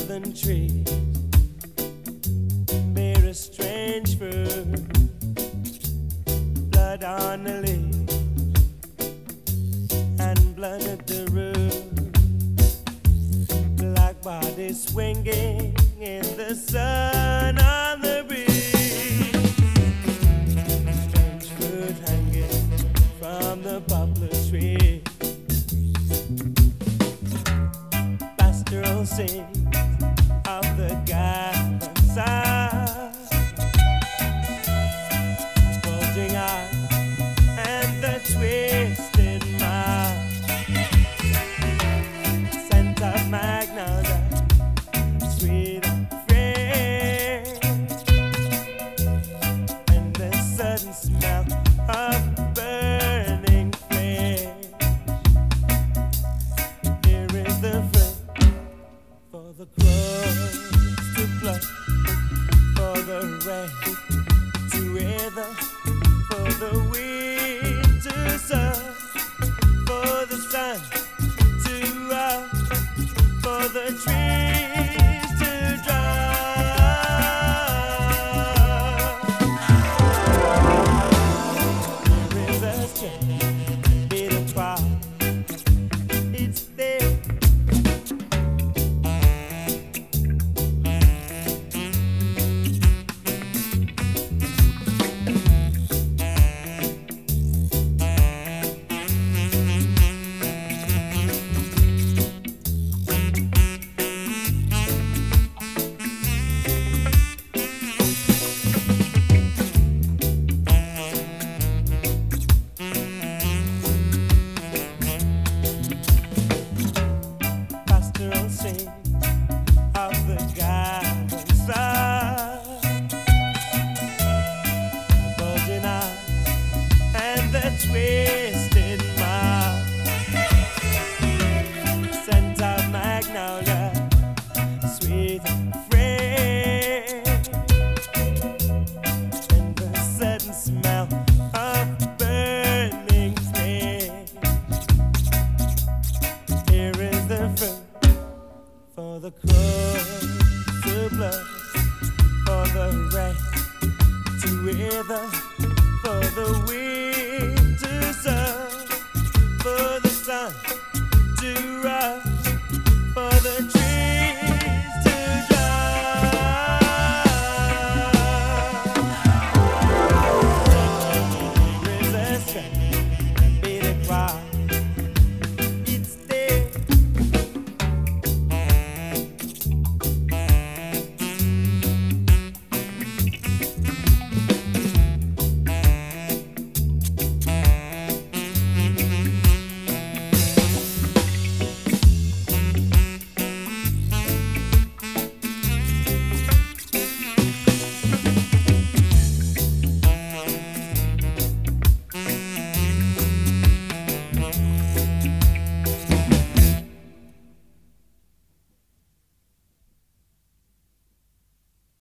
northern trees bear a strange fruit, blood on the leaves and blood at the root, black bodies swinging in the sun on the breeze, strange fruit hanging from the poplar tree. Pastoral scenes of the garden side, bulging eyes and the twisted mouth, scent of magnolia, sweet and fresh, and the sudden smell of burning flesh. Here is the fruit for the crows to pluck, for the rain to wither, for the wind to sow, for the sun to up, for the trees to dry. There is a strange bit of twilight, it's there. Pastoral scenes of the garden side, bulging eyes and the twisted mouth, scent of magnolia, sweet and fresh, and the sudden smell of burning flesh. Here is the fruit for the crows to blood, for the rain to wither, for the wind to sow, for the sun